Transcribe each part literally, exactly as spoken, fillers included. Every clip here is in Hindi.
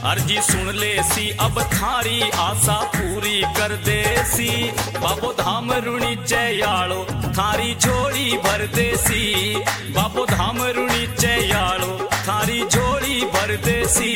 अर्जी सुन ले सी अब थारी आशा पूरी कर दे सी। बाबो धाम रुणी चयालो थारी झोली भर दे सी। बाबो धाम रुणी चयालो थारी झोली भर दे सी।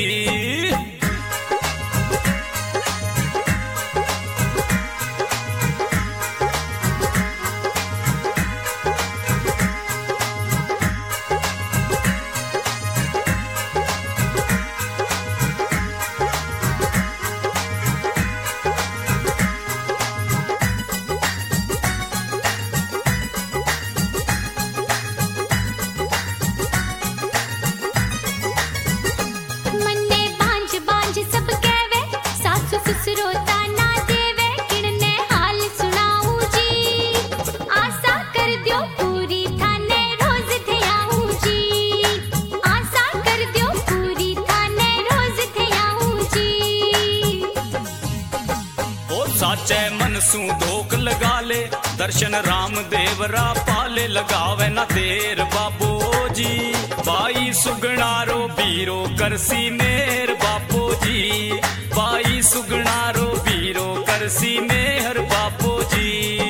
साचे मन सू धोख लगा ले दर्शन राम देवरा पाले। लगावे ना देर बाबो जी बाई सुगणारो बीरो करसी मेहर बापो जी। बाई सुगणारो बीरो करसी मेहर बापो जी।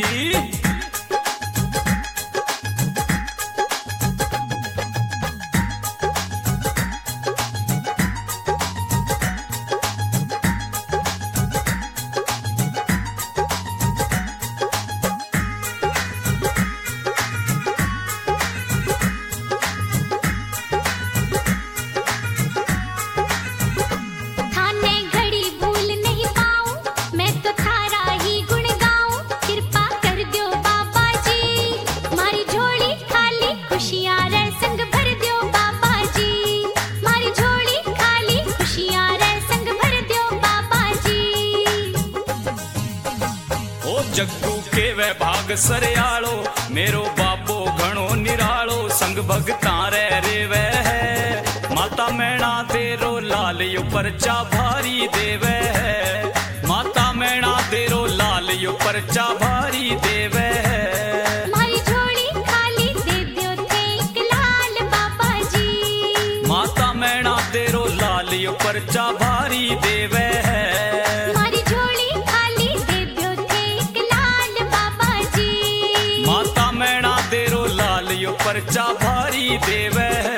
जग्गू के वे भाग सरयालो मेरो बाबो घणो निरालो। संग भगता रे रेवे है माता मैणा तेरो लाल यो परचा भारी देवे है। माता मैणा तेरो लाल यो परचा भारी देवे है। मारी झोली खाली दे दियो थे एक लाल बाबा जी। माता मैणा तेरो लाल यो परचा भारी देवे है। परचा भारी देवे।